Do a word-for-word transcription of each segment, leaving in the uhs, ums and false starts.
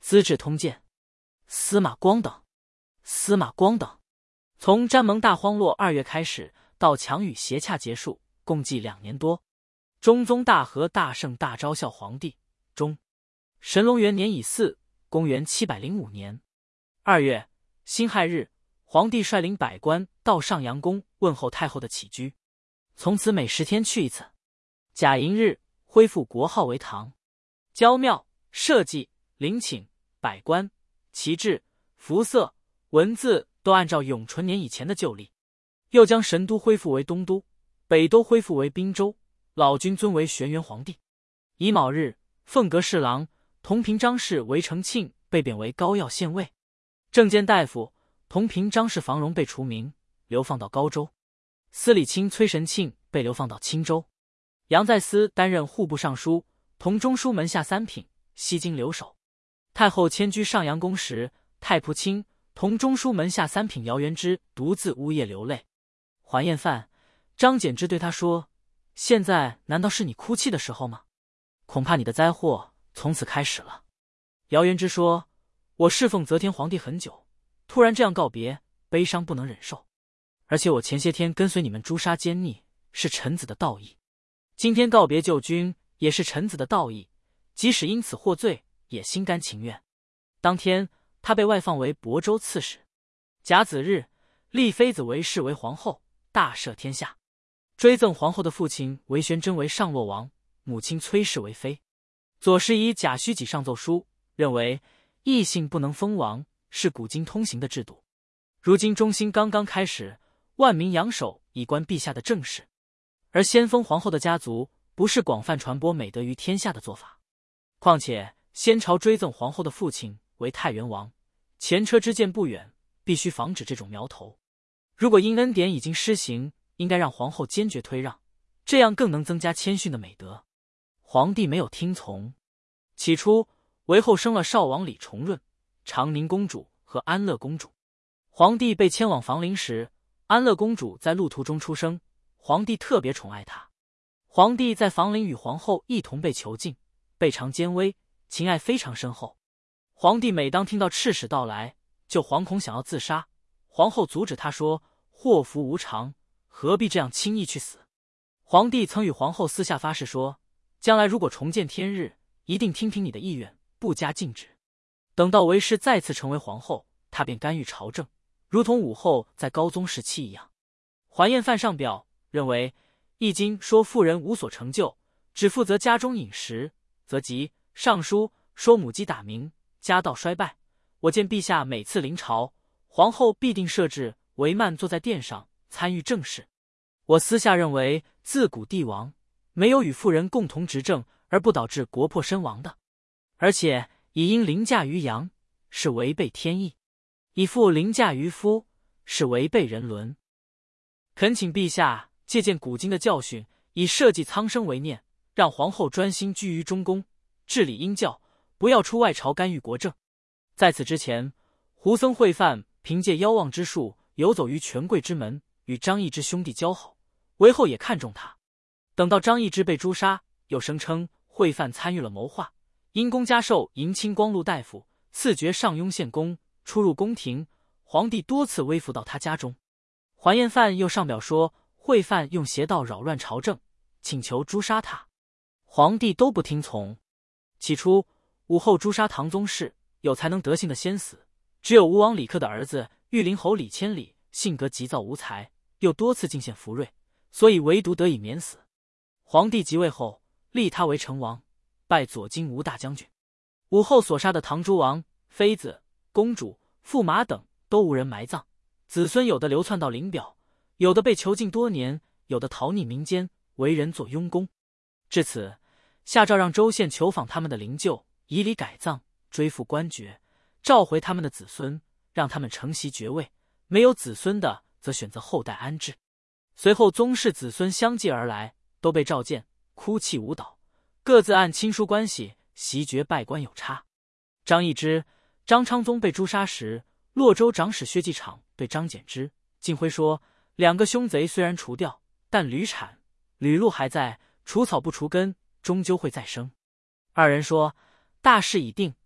资治通鉴》，司马光等，司马光等。从詹蒙大荒落二月开始，到强禹协洽结束，共计两年多。中宗大和大圣大昭孝皇帝中，神龙元年乙巳，公元七百零五年二月辛亥日，皇帝率领百官到上阳宫问候太后的起居，从此每十天去一次。甲寅日，恢复国号为唐。郊庙、社稷、陵寝、百官、旗帜、服色、文字都按照永淳年以前的旧例，又将神都恢复为东都，北都恢复为滨州，老君尊为玄元皇帝。乙卯日，凤阁侍郎同平章事韦承庆被贬为高要县尉，正监大夫同平章事房荣被除名，流放到高州，司礼卿崔神庆被流放到青州。杨再思担任户部尚书，同中书门下三品，西京留守。太后迁居上阳宫时，太仆卿同中书门下三品姚元之独自呜咽流泪。还宴饭，张柬之对他说：“现在难道是你哭泣的时候吗？恐怕你的灾祸从此开始了。”姚元之说：“我侍奉则天皇帝很久，突然这样告别，悲伤不能忍受。而且我前些天跟随你们诛杀奸逆，是臣子的道义。今天告别旧君，也是臣子的道义，即使因此获罪，也心甘情愿。”当天，他被外放为亳州刺史。甲子日，立妃子韦氏为皇后，大赦天下，追赠皇后的父亲韦玄真为上洛王，母亲崔氏为妃。左拾遗贾须己上奏书，认为异姓不能封王，是古今通行的制度。如今中兴刚刚开始，万民仰首以观陛下的政事，而先封皇后的家族不是广泛传播美德于天下的做法。况且先朝追赠皇后的父亲为太原王，前车之鉴不远，必须防止这种苗头。如果因恩典已经施行，应该让皇后坚决退让，这样更能增加谦逊的美德。皇帝没有听从。起初，韦后生了少王李重润、长宁公主和安乐公主。皇帝被迁往房陵时，安乐公主在路途中出生，皇帝特别宠爱她。皇帝在房陵与皇后一同被囚禁，被尝奸威，情爱非常深厚。皇帝每当听到赤使到来，就惶恐想要自杀。皇后阻止他说：“祸福无常，何必这样轻易去死？”皇帝曾与皇后私下发誓说，将来如果重见天日，一定听凭你的意愿，不加禁止。等到韦氏再次成为皇后，他便干预朝政，如同武后在高宗时期一样。还宴饭上表认为，易经说妇人无所成就，只负责家中饮食，则吉。尚书说母鸡打鸣，家道衰败。我见陛下每次临朝，皇后必定设置帷幔坐在殿上参与政事。我私下认为，自古帝王没有与妇人共同执政而不导致国破身亡的，而且以因凌驾于阳，是违背天意；以妇凌驾于夫，是违背人伦。恳请陛下借鉴古今的教训，以社稷苍生为念，让皇后专心居于中宫，治理英教，不要出外朝干预国政。在此之前，胡僧会范凭借妖妄之术游走于权贵之门，与张易之兄弟交好，韦后也看重他。等到张易之被诛杀，又声称会范参与了谋划，因公加授银青光禄大夫，赐爵上庸县公，出入宫廷，皇帝多次微服到他家中。还宴饭又上表说，会范用邪道扰乱朝政，请求诛杀他，皇帝都不听从。起初，武后诛杀唐宗室，有才能德性的先死，只有吴王李克的儿子玉陵侯李千里性格急躁无才，又多次进献福瑞，所以唯独得以免死。皇帝即位后，立他为成王，拜左金吾大将军。武后所杀的唐诸王、妃子、公主、驸马等都无人埋葬，子孙有的流窜到临表，有的被囚禁多年，有的逃匿民间，为人做佣工。至此，下诏让州县求访他们的灵柩，以礼改葬，追复官爵，召回他们的子孙，让他们承袭爵位，没有子孙的则选择后代安置。随后宗室子孙相继而来，都被召见，哭泣舞蹈，各自按亲疏关系袭爵拜官有差。张易之、张昌宗被诛杀时，洛州长史薛继场对张柬之、靳辉说，两个凶贼虽然除掉，但吕产、吕禄还在，除草不除根，终究会再生。二人说，大势已定，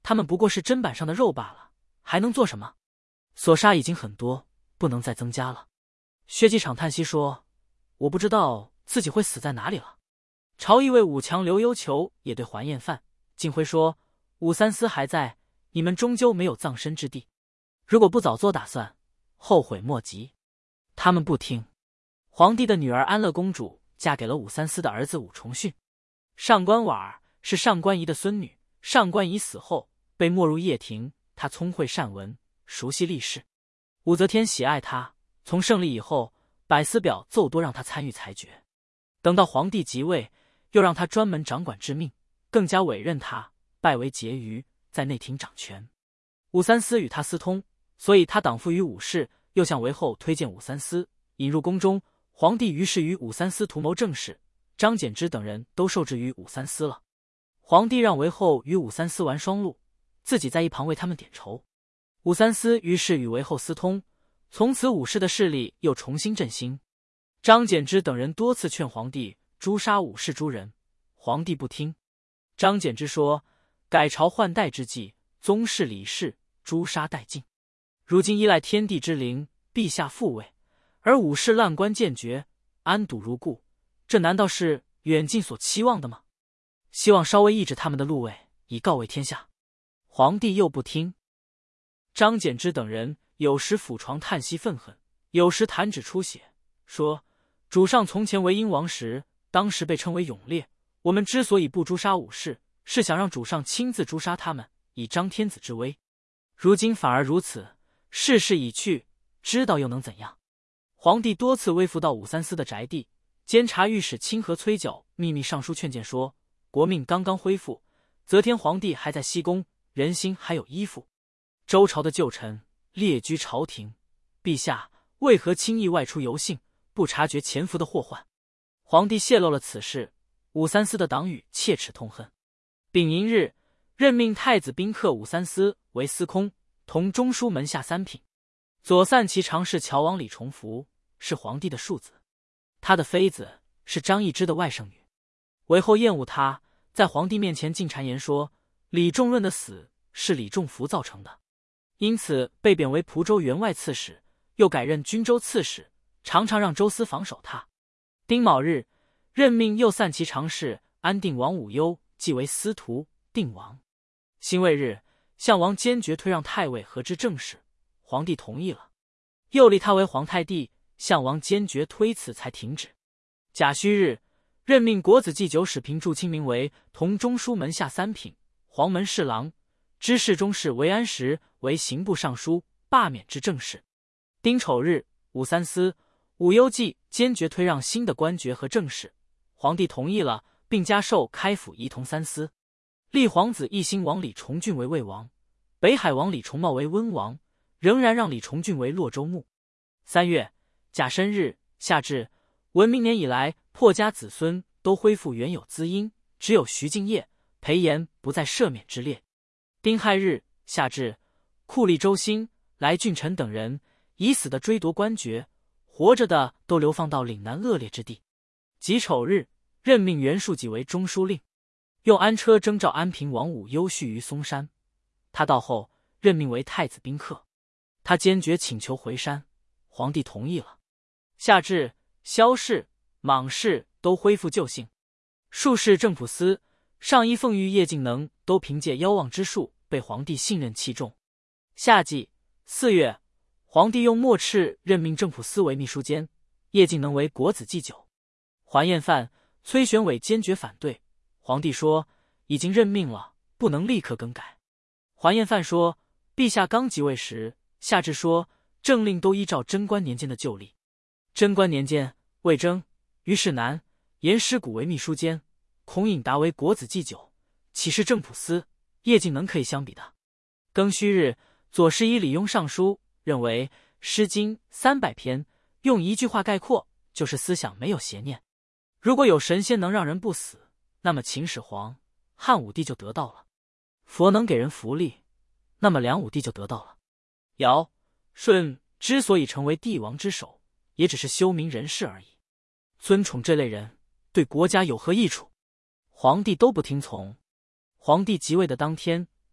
他们不过是砧板上的肉罢了，还能做什么？所杀已经很多，不能再增加了。薛继场叹息说：“我不知道自己会死在哪里了。”朝议尉武强刘幽求也对桓彦范、靳辉说：“武三思还在，你们终究没有葬身之地，如果不早做打算，后悔莫及。”他们不听。皇帝的女儿安乐公主嫁给了武三思的儿子武重训。上官婉儿是上官仪的孙女，上官仪死后被没入掖庭，她聪慧善文，熟悉历史。武则天喜爱她，从胜利以后，百司表奏多让她参与裁决。等到皇帝即位，又让她专门掌管治命，更加委任她拜为婕妤，在内廷掌权。武三思与他私通，所以他党附于武氏，又向韦后推荐武三思，引入宫中。皇帝于是与武三思图谋政事，张柬之等人都受制于武三思了。皇帝让韦后与武三思玩双陆，自己在一旁为他们点筹。武三思于是与韦后私通，从此武氏的势力又重新振兴。张柬之等人多次劝皇帝诛杀武氏诸人，皇帝不听。张柬之说：“改朝换代之际，宗室礼事诛杀殆尽。如今依赖天地之灵，陛下复位，而武氏烂官渐绝，安堵如故，这难道是远近所期望的吗？希望稍微抑制他们的禄位，以告慰天下。”皇帝又不听。张柬之等人有时俯床叹息愤恨，有时弹指出血，说：“主上从前为英王时，当时被称为勇烈。我们之所以不诛杀武士，是想让主上亲自诛杀他们，以彰天子之威。如今反而如此，世事已去，知道又能怎样？”皇帝多次微服到武三思的宅地，监察御史清河崔皎秘密上书劝谏说：“国命刚刚恢复，则天皇帝还在西宫，人心还有依附。周朝的旧臣列居朝廷，陛下为何轻易外出游幸，不察觉潜伏的祸患？”皇帝泄露了此事，武三思的党羽切齿痛恨。丙寅日，任命太子宾客武三思为司空，同中书门下三品。左散骑常侍乔王李重福是皇帝的庶子，他的妃子是张易之的外甥女。韦后厌恶他，在皇帝面前进谗言说李仲润的死是李仲福造成的，因此被贬为蒲州员外刺史，又改任均州刺史，常常让周司防守他。丁卯日，任命右散骑常侍安定王武攸继为司徒、定王。辛未日，项王坚决推让太尉和知政事，皇帝同意了，又立他为皇太帝，项王坚决推辞才停止。甲戌日，任命国子祭酒使平祝清明为同中书门下三品、黄门侍郎，知侍中事韦安石为刑部尚书，罢免知政事。丁丑日，武三思、武攸继坚决推让新的官爵和政事，皇帝同意了，并加授开府仪同三司，立皇子义兴王李重俊为魏王，北海王李重茂为温王，仍然让李重俊为洛州牧。三月，甲申日，夏至，文明年以来，破家子孙都恢复原有资荫，只有徐敬业、裴炎不在赦免之列。丁亥日，夏至，酷吏周兴、来俊臣等人，已死的追夺官爵，活着的都流放到岭南恶劣之地。己丑日，任命袁术己为中书令，用安车征召安平王武攸续于嵩山。他到后，任命为太子宾客，他坚决请求回山，皇帝同意了。夏至，萧氏、莽氏都恢复旧姓，术士郑普思、上衣奉御叶敬能都凭借妖妄之术被皇帝信任器重。夏季四月，皇帝用墨敕任命郑普思为秘书监，叶敬能为国子祭酒。桓彦范、崔玄伟坚决反对，皇帝说已经任命了，不能立刻更改。桓彦范说，陛下刚即位时，夏至说政令都依照贞观年间的旧例。贞观年间，魏征、于世南、严师古为秘书监，孔颖达为国子祭酒，岂是郑普思、叶敬能可以相比的？庚戌日，左侍医李邕上书，认为《诗经》三百篇用一句话概括，就是思想没有邪念。如果有神仙能让人不死，那么秦始皇、汉武帝就得到了；佛能给人福利，那么梁武帝就得到了。尧、舜之所以成为帝王之首，也只是修明人士而已。尊宠这类人，对国家有何益处？皇帝都不听从。皇帝即位的当天，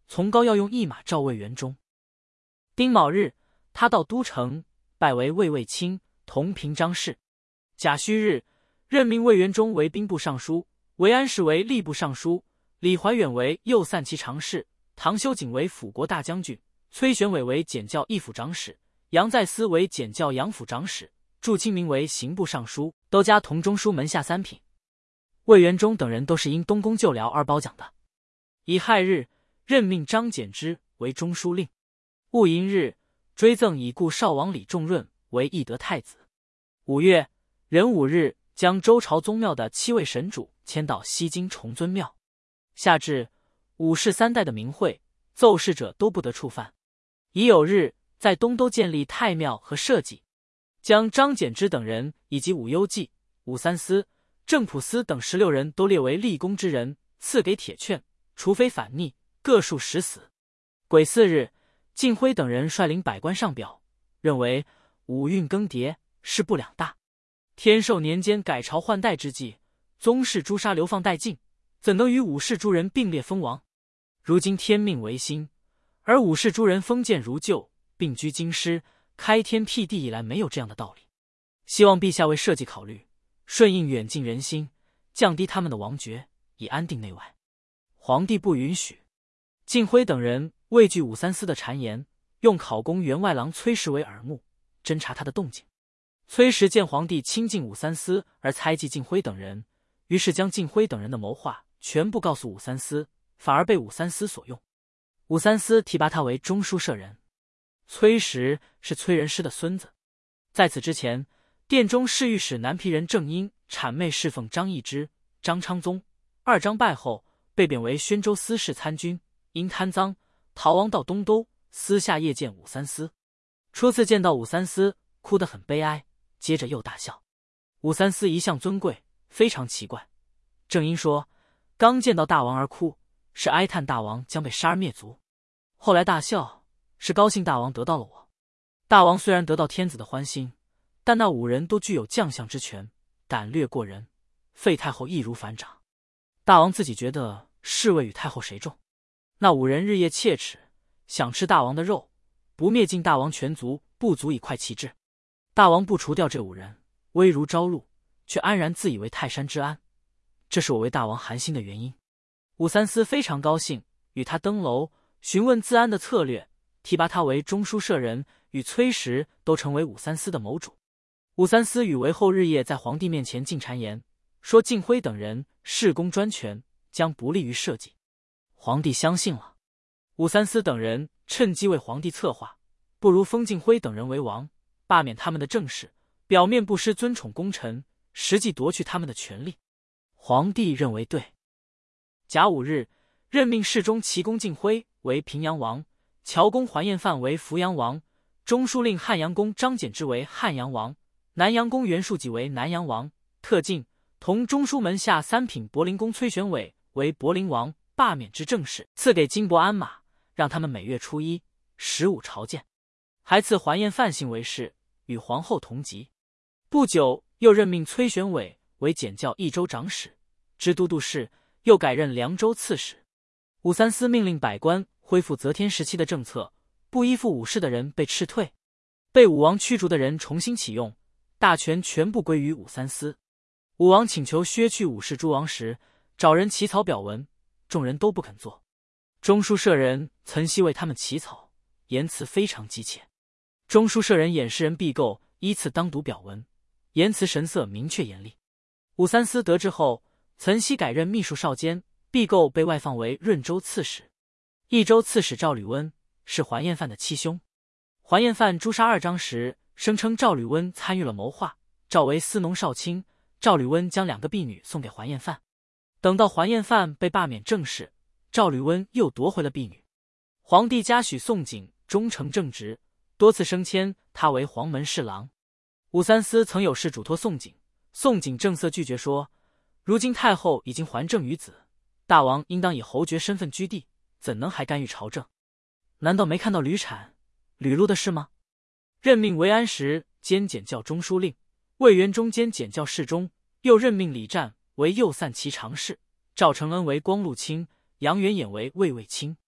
从高要用一马召魏元忠。丁卯日，他到都城，拜为卫尉卿，同平章事。甲戌日，任命魏元忠为兵部尚书，韦安石为吏部尚书，李怀远为右散骑常侍，唐修景为辅国大将军，崔玄伟为检校议府长史，杨再思为检校阳府长史，祝清明为刑部尚书，都加同中书门下三品。魏元忠等人都是因东宫旧僚而褒奖的。乙亥日，任命张柬之为中书令。戊寅日，追赠已故少王李仲润为义德太子。五月壬午日，将周朝宗庙的七位神主迁到西京崇尊庙。夏至，五世三代的名讳，奏事者都不得触犯。乙酉日，在东都建立太庙和社稷，将张柬之等人以及武攸暨、武三思、郑普思等十六人都列为立功之人，赐给铁券，除非反逆，各数十死。癸巳日，晋辉等人率领百官上表，认为五运更迭，事不两大。天寿年间改朝换代之际，宗室诛杀流放殆尽，怎能与武氏诸人并列封王？如今天命维新，而武氏诸人封建如旧，并居京师，开天辟地以来没有这样的道理。希望陛下为社稷考虑，顺应远近人心，降低他们的王爵，以安定内外。皇帝不允许。晋辉等人畏惧武三思的谗言，用考功员外郎崔实为耳目，侦查他的动静。崔实见皇帝亲近武三思而猜忌晋辉等人，于是将晋辉等人的谋划全部告诉武三思，反而被武三思所用。武三思提拔他为中书舍人。崔实是崔仁师的孙子。在此之前，殿中侍御史南皮人郑英谄媚侍奉张易之、张昌宗，二张败后被贬为宣州司事参军，因贪赃逃亡到东都，私下夜见武三思。初次见到武三思，哭得很悲哀，接着又大笑。武三思一向尊贵，非常奇怪。郑英说，刚见到大王而哭，是哀叹大王将被杀而灭族；后来大笑，是高兴大王得到了我。大王虽然得到天子的欢心，但那五人都具有将相之权，胆略过人，废太后易如反掌。大王自己觉得侍卫与太后谁重？那五人日夜切齿，想吃大王的肉，不灭尽大王全族，不足以快其志。大王不除掉这五人，危如朝露，却安然自以为泰山之安，这是我为大王寒心的原因。武三思非常高兴，与他登楼询问自安的策略，提拔他为中书舍人，与崔实都成为武三思的谋主。武三思与韦后日夜在皇帝面前进谗言，说晋辉等人恃功专权，将不利于社稷。皇帝相信了。武三思等人趁机为皇帝策划，不如封晋辉等人为王，罢免他们的政事，表面不失尊宠功臣，实际夺去他们的权力。皇帝认为对。甲午日，任命侍中齐公晋辉为平阳王，乔公桓彦范为扶阳王，中书令汉阳公张柬之为汉阳王，南阳公袁术己为南阳王，特进同中书门下三品博陵公崔玄伟为博陵王，罢免之政事，赐给金帛鞍马，让他们每月初一、十五朝见。还赐桓彦范姓为氏，与皇后同级。不久，又任命崔玄伟为检校益州长史、知都督事，又改任凉州刺史。武三思命令百官恢复则天时期的政策，不依附武氏的人被斥退，被武王驱逐的人重新启用，大权全部归于武三思。武王请求削去武氏诸王时，找人起草表文，众人都不肯做。中书舍人岑熙为他们起草，言辞非常激切。中书舍人偃师人毕构依次当读表文，言辞神色明确严厉。武三思得知后，岑熙改任秘书少监，毕构被外放为润州刺史。益州刺史赵吕温是桓彦范的七兄。桓彦范诛杀二张时，声称赵吕温参与了谋划，赵为司农少卿，赵吕温将两个婢女送给桓彦范。等到桓彦范被罢免政事，赵吕温又夺回了婢女。皇帝嘉许宋璟忠诚正直，多次升迁他为黄门侍郎。武三思曾有事嘱托宋璟，宋璟正色拒绝说，如今太后已经还政于子，大王应当以侯爵身份居地，怎能还干预朝政？难道没看到吕产、吕禄的事吗？任命韦安石兼检校中书令，魏元忠兼检校侍中，又任命李湛为右散骑常侍，赵承恩为光禄卿，杨元衍为卫尉卿。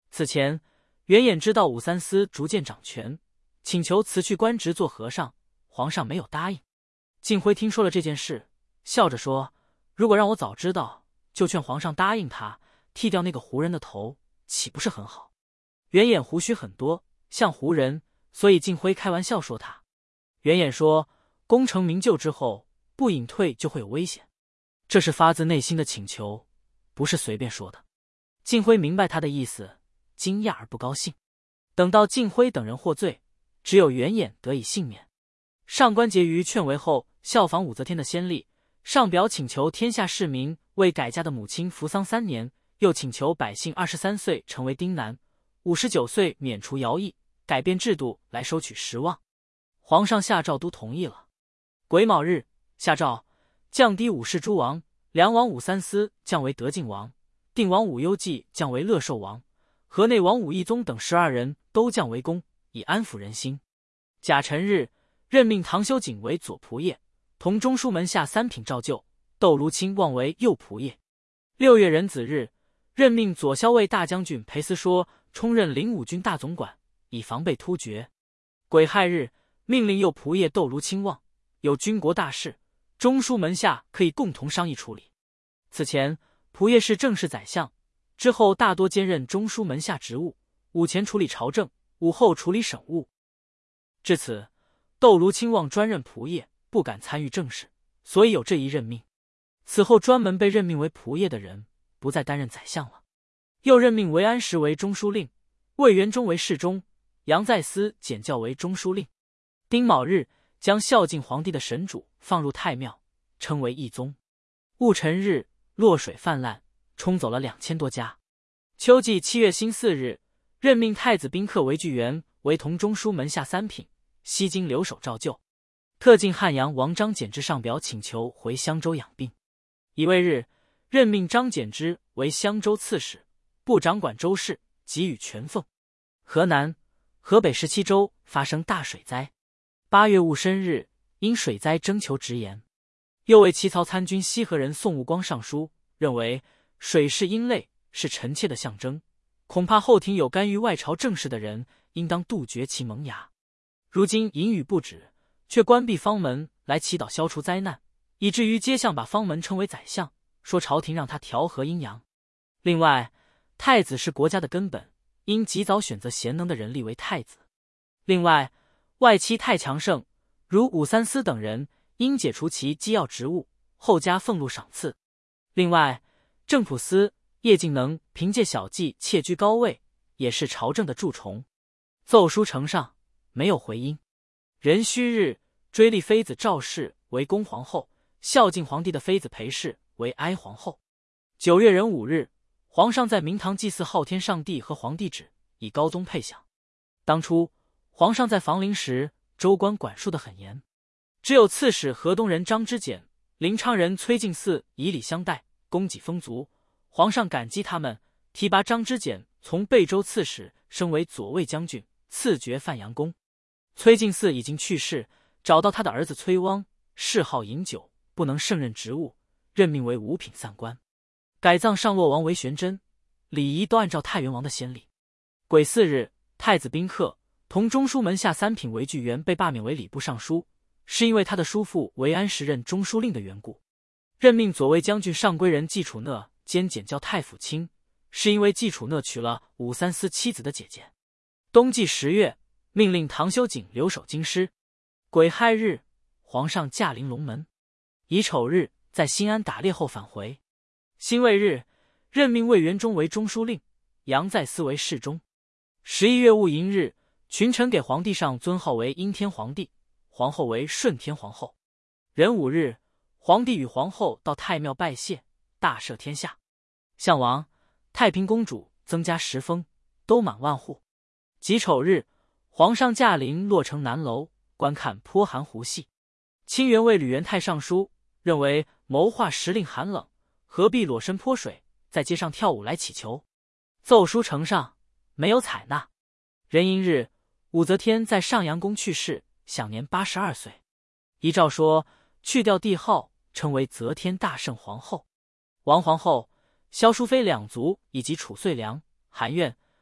此前，袁衍知道武三思逐渐掌权，请求辞去官职做和尚，皇上没有答应。晋辉听说了这件事，笑着说：“如果让我早知道，就劝皇上答应他，剃掉那个胡人的头，岂不是很好？”袁衍胡须很多，像胡人，所以晋辉开玩笑说他。袁衍说：“功成名就之后，不隐退就会有危险，这是发自内心的请求，不是随便说的。”晋辉明白他的意思，惊讶而不高兴。等到晋辉等人获罪，只有袁衍得以幸免。上官桀于劝违后，效仿武则天的先例，上表请求天下市民为改嫁的母亲服丧三年，又请求百姓二十三岁成为丁男，五十九岁免除徭役，改变制度来收取十望。皇上下诏都同意了。癸卯日，下诏降低武氏诸王，梁王武三思降为德靖王，定王武攸暨降为乐寿王，河内王武懿宗等十二人都降为公，以安抚人心。甲辰日，任命唐修景为左仆射，同中书门下三品照旧，窦卢亲望为右仆射。六月壬子日，任命左骁卫大将军裴思说充任灵武军大总管，以防备突厥。癸亥日，命令右仆射窦卢亲望，有军国大事，中书门下可以共同商议处理。此前，仆射是正式宰相，之后大多兼任中书门下职务，午前处理朝政，午后处理省务。至此，窦卢亲望专任仆射，不敢参与政事，所以有这一任命。此后专门被任命为仆射的人，不再担任宰相了。又任命韦安石为中书令，魏元忠为侍中，杨再思简教为中书令。丁卯日，将孝敬皇帝的神主放入太庙，称为义宗。戊辰日，洛水泛滥，冲走了两千多家。秋季七月辛巳日，任命太子宾客韦巨源为同中书门下三品，西京留守照旧。特进汉阳王张柬之上表请求回襄州养病。乙未日，任命张柬之为襄州刺史，部掌管州事，给予权俸。河南、河北十七州发生大水灾。八月戊申日，因水灾征求直言。又为起曹参军西河人宋务光上书，认为水是阴类，是臣妾的象征，恐怕后庭有干预外朝政事的人，应当杜绝其萌芽。如今淫雨不止，却关闭方门来祈祷消除灾难，以至于街巷把方门称为宰相，说朝廷让他调和阴阳。另外，太子是国家的根本，应及早选择贤能的人立为太子。另外，外戚太强盛，如武三思等人，应解除其机要职务，后加俸禄赏赐。另外，郑普思、叶敬能凭借小计窃居高位，也是朝政的蛀虫。奏书呈上，没有回音。壬戌日，追立妃子赵氏为恭皇后，孝敬皇帝的妃子裴氏为哀皇后。九月壬午日，皇上在明堂祭祀昊天上帝和皇帝旨，以高宗配享。当初皇上在房陵时，州官管束得很严，只有刺史河东人张之简、临昌人崔敬嗣以礼相待，供给丰足。皇上感激他们，提拔张之简从贝州刺史升为左卫将军，赐爵范阳公。崔敬嗣已经去世，找到他的儿子崔汪，嗜好饮酒，不能胜任职务，任命为五品散官，改葬上洛王为玄真，礼仪都按照太原王的先例。癸巳日，太子宾客同中书门下三品韦巨源被罢免为礼部尚书，是因为他的叔父韦安石任中书令的缘故。任命左卫将军上归人季楚讷兼检校太府卿，是因为季楚讷娶了武三思妻子的姐姐。冬季十月，命令唐修景留守京师。癸亥日，皇上驾临龙门。乙丑日，在新安打猎后返回。辛未日，任命魏元忠为中书令，杨再思为侍中。十一月戊寅日，群臣给皇帝上尊号为阴天皇帝，皇后为顺天皇后。壬午日，皇帝与皇后到太庙拜谢，大赦天下。项王、太平公主增加十封，都满万户。己丑日，皇上驾临洛城南楼，观看泼寒湖戏。清源为吕元泰上书，认为谋划时令寒冷，何必裸身泼水，在街上跳舞来祈求。奏书呈上，没有采纳。壬寅日，武则天在上阳宫去世，享年八十二岁。遗诏说去掉帝号，称为则天大圣皇后。王皇后、萧淑妃两族以及褚遂良、韩苑、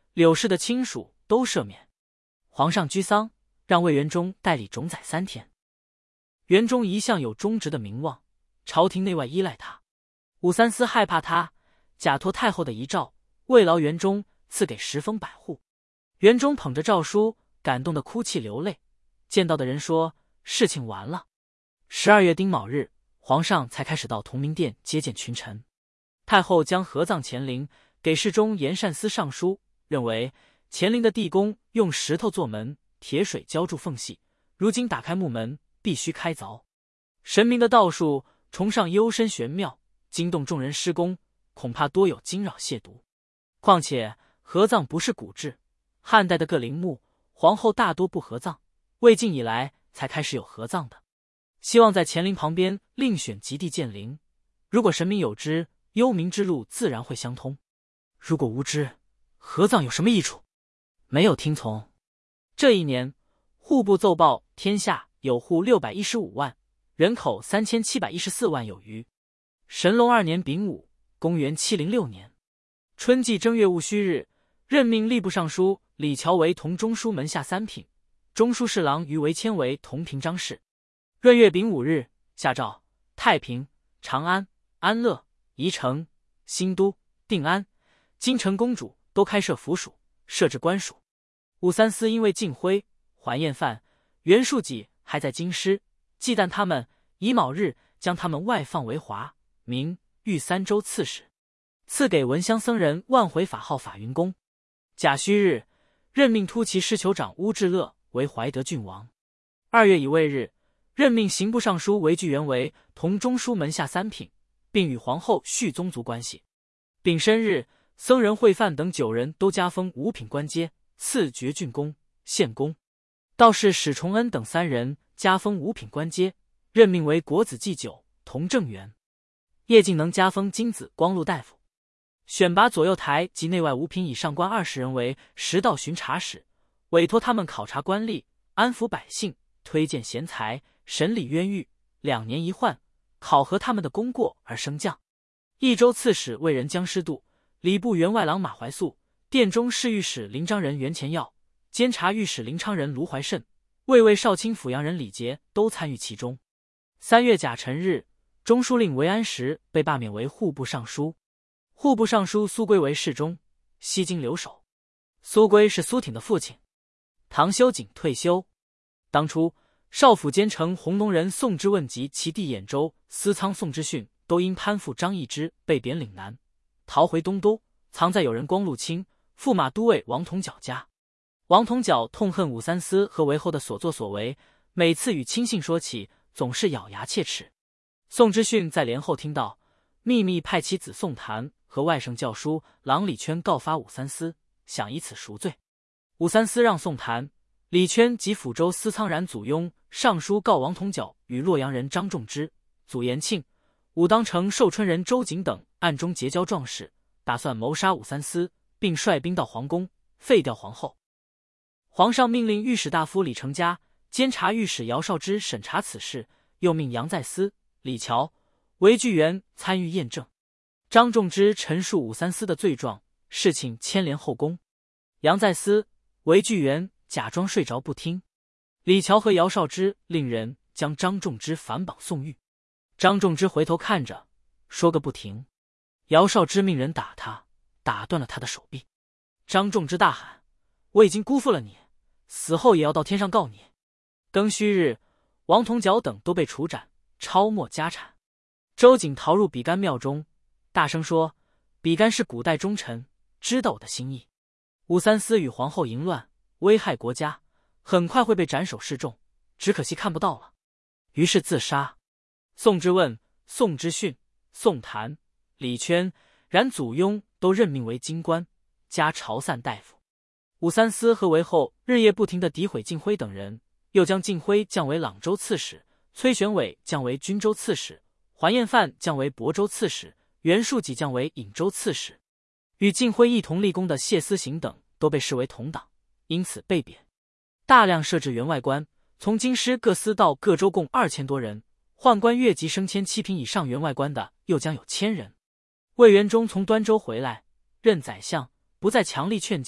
柳氏的亲属都赦免。皇上居丧，让魏元忠代理冢宰三天。元忠一向有忠直的名望，朝廷内外依赖他。武三思害怕他，假托太后的遗诏，慰劳元忠，赐给十封百户。元忠捧着诏书，感动得哭泣流泪。见到的人说，事情完了。十二月丁卯日，皇上才开始到同明殿接见群臣。太后将合葬乾陵，给侍中严善思上书，认为乾陵的地宫用石头做门，铁水浇筑缝隙，如今打开木门必须开凿。神明的道术崇尚幽深玄妙，惊动众人施工，恐怕多有惊扰亵渎。况且合葬不是古制，汉代的各陵墓皇后大多不合葬，魏晋以来才开始有合葬的。希望在乾陵旁边另选极地建陵，如果神明有知，幽冥之路自然会相通；如果无知，合葬有什么益处？没有听从。这一年，户部奏报天下有户六百一十五万，人口三千七百一十四万有余。神龙二年丙午，公元七零六年春季正月戊戌日，任命吏部尚书李峤为同中书门下三品，中书侍郎于维谦为同平章事。闰月丙午日，下诏太平、长安、安乐、宜城、新都、定安、京城公主都开设府署，设置官署。武三思因为敬辉、桓彦范、袁术己还在京师，忌惮他们，乙卯日将他们外放为华、明、豫三州刺史，赐给闻香僧人万回法号法云公。甲戌日，任命突骑师酋长乌智乐为怀德郡王。二月乙未日，任命刑部尚书韦巨源为同中书门下三品，并与皇后续宗族关系。丙申日，僧人会范等九人都加封五品官阶，赐爵郡公、县公。道士史崇恩等三人加封五品官阶，任命为国子祭酒、同正员。叶敬能加封金子光禄大夫。选拔左右台及内外五品以上官二十人为实道巡查使，委托他们考察官吏，安抚百姓，推荐贤才，审理冤狱，两年一换，考核他们的功过而升降。益州刺史魏仁江师度，礼部员外郎马怀素，殿中侍御史临章人袁乾耀，监察御史临昌人卢怀慎，卫尉少卿阜阳人李杰都参与其中。三月甲辰日，中书令韦安石被罢免为户部尚书。户部尚书苏圭为侍中，西京留守。苏圭是苏挺的父亲。唐修景退休。当初少府监丞弘农人宋之问及其弟兖州司仓宋之训都因攀附张易之被贬岭南，逃回东都，藏在友人光禄卿、驸马都尉王同角家。王同角痛恨武三思和韦后的所作所为，每次与亲信说起，总是咬牙切齿。宋之训在帘后听到，秘密派其子宋谭和外省教书郎李圈告发武三思，想以此赎罪。武三思让宋谭、李圈及抚州司仓然祖雍上书告王同角与洛阳人张仲之、祖延庆、武当城寿春人周景等暗中结交壮士，打算谋杀武三思，并率兵到皇宫废掉皇后。皇上命令御史大夫李成家、监察御史姚绍之审查此事，又命杨再思、李峤、韦巨源参与验证。张仲之陈述武三思的罪状，事情牵连后宫。杨再思、韦巨源假装睡着不听。李峤和姚绍之令人将张仲之反绑送狱。张仲之回头看着，说个不停。姚绍之命人打他，打断了他的手臂。张仲之大喊：“我已经辜负了你，死后也要到天上告你！”庚戌日，王同角等都被处斩，抄没家产。周景逃入比干庙中，大声说：“比干是古代忠臣，知道我的心意。武三思与皇后淫乱，危害国家，很快会被斩首示众，只可惜看不到了。”于是自杀。宋之问、宋之训、宋谭、李圈、冉祖雍都任命为京官，加朝散大夫。武三思和韦后日夜不停地诋毁敬辉等人，又将敬辉降为朗州刺史，崔玄伟降为均州刺史，桓彦范降为亳州刺史，袁术己降为颍州刺史。与敬辉一同立功的谢思行等都被视为同党，因此被贬。大量设置员外官，从京师各司到各州共二千多人，宦官越级升迁七品以上员外官的又将有千人。魏元忠从端州回来，任宰相，不再强力劝谏，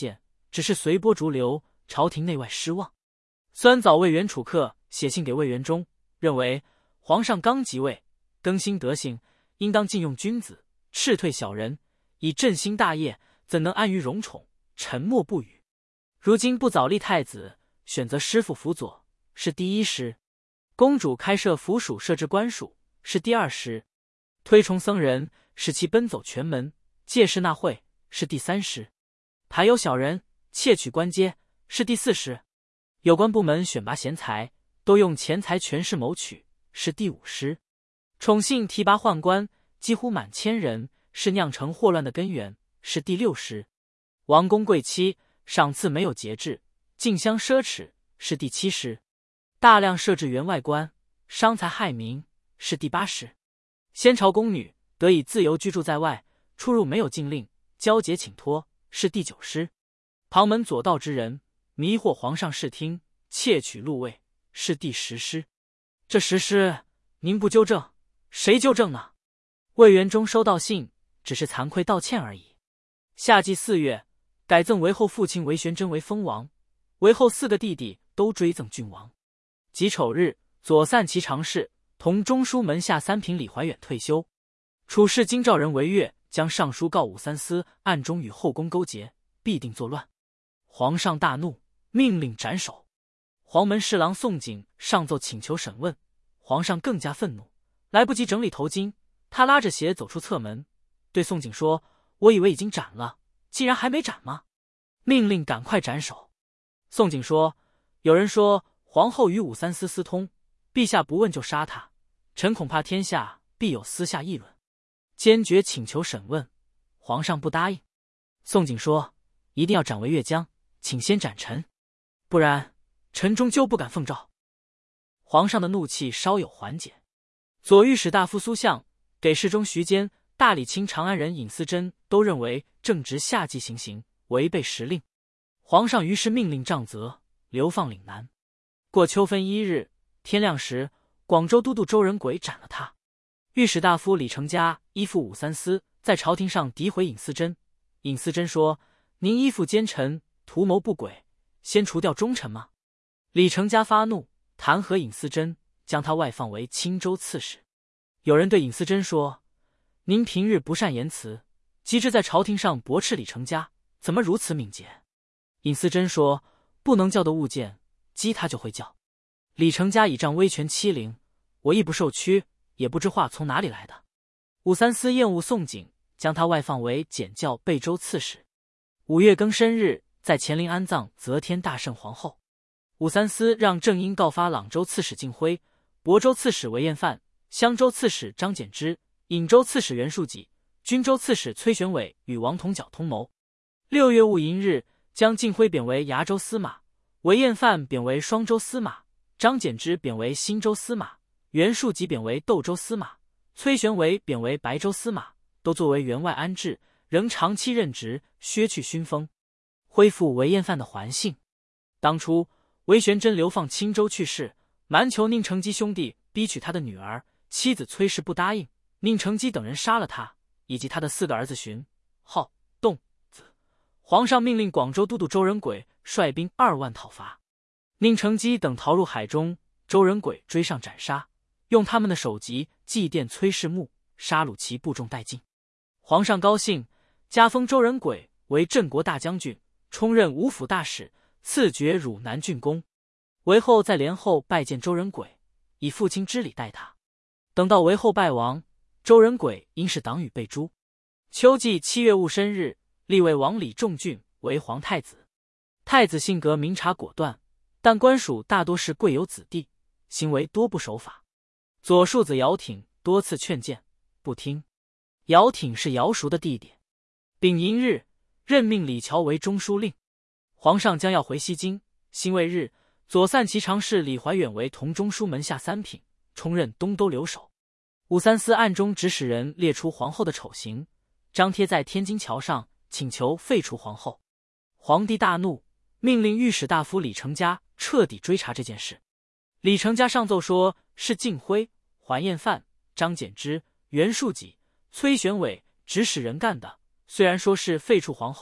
只是随波逐流，朝廷内外失望。酸枣魏元楚客写信给魏元忠，认为皇上刚即位，更新德行，应当禁用君子，斥退小人，以振兴大业，怎能安于荣宠，沉默不语？如今不早立太子，选择师父辅佐，是第一失；公主开设府署，设置官署，是第二失；推崇僧人，使其奔走权门，借势纳贿，是第三失；排有小人，窃取官阶，是第四失；有关部门选拔贤才，都用钱财权势谋取，是第五失；宠信提拔宦官，几乎满千人，是酿成祸乱的根源，是第六失；王公贵戚赏赐没有节制，竞相奢侈，是第七失；大量设置员外官，伤财害民，是第八失；先朝宫女得以自由居住在外，出入没有禁令，交节请托，是第九失；旁门左道之人迷惑皇上视听，窃取禄位，是第十失。这十失您不纠正，谁纠正呢？魏元忠收到信，只是惭愧道歉而已。夏季四月，改赠韦后父亲韦玄真为封王，韦后四个弟弟都追赠郡王。己丑日，左散骑常侍、同中书门下三品李怀远退休。处事京兆人韦越将上书告武三思暗中与后宫勾结，必定作乱。皇上大怒，命令斩首。黄门侍郎宋璟上奏请求审问，皇上更加愤怒，来不及整理头巾，他拉着鞋走出侧门，对宋璟说：“我以为已经斩了，竟然还没斩吗？命令赶快斩首。”宋璟说：“有人说皇后与武三思私通，陛下不问就杀他，臣恐怕天下必有私下议论，坚决请求审问。”皇上不答应。宋璟说：“一定要斩为越将，请先斩臣，不然臣终究不敢奉诏。”皇上的怒气稍有缓解。左御史大夫苏相、给事中徐坚、大理卿长安人尹思贞都认为正值夏季行刑，违背时令。皇上于是命令杖责，流放岭南。过秋分一日，天亮时，广州都督周仁轨斩了他。御史大夫李成家依附武三思，在朝廷上诋毁尹思贞。尹思贞说：“您依附奸臣，图谋不轨，先除掉忠臣吗？”李成家发怒，弹劾尹思贞，将他外放为青州刺史。有人对尹思贞说：“您平日不善言辞，及至在朝廷上驳斥李成家，怎么如此敏捷？”尹思贞说：“不能叫的物件，激他就会叫。李成家倚仗威权欺凌，我亦不受屈，也不知话从哪里来的。”武三思厌恶宋璟，将他外放为检校贝州刺史。五月庚申日，在乾陵安葬则天大圣皇后。武三思让郑英告发朗州刺史敬辉、亳州刺史韦彦范、襄州刺史张柬之、颍州刺史袁术己、均州刺史崔玄伟与王同角通谋。六月戊寅日，将敬辉贬为崖州司马，韦彦范贬为双州司马，张柬之贬为新州司马，袁术己贬为窦州司马，崔玄伟贬为白州司马，都作为员外安置，仍长期任职，削去勋封，恢复韦彦范的还姓。当初韦玄真流放青州去世，瞒求宁成基兄弟逼娶他的女儿，妻子崔氏不答应，宁成基等人杀了他以及他的四个儿子荀、浩、栋、子。皇上命令广州都督周仁轨率兵二万讨伐，宁成基等逃入海中，周仁轨追上斩杀，用他们的首级祭奠崔氏墓，杀戮其部众殆尽。皇上高兴，加封周仁轨为镇国大将军，充任五府大使，赐爵汝南郡公。韦后在帘后拜见周仁轨，以父亲之礼待他。等到韦后败亡，周仁轨因是党羽被诛。秋季七月戊申日，立为王李仲俊为皇太子。太子性格明察果断，但官属大多是贵有子弟，行为多不守法。左庶子姚挺多次劝谏，不听。姚挺是姚叔的弟弟。丙寅日，任命李峤为中书令。皇上将要回西京，辛未日，左散骑常侍李怀远为同中书门下三品，充任东都留守。武三思暗中指使人列出皇后的丑行，张贴在天津桥上，请求废除皇后。皇帝大怒，命令御史大夫李成家彻底追查这件事。李成家上奏说是敬辉、桓彦范、张柬之、袁术己、崔玄伟指使人干的，虽然说是废除皇后，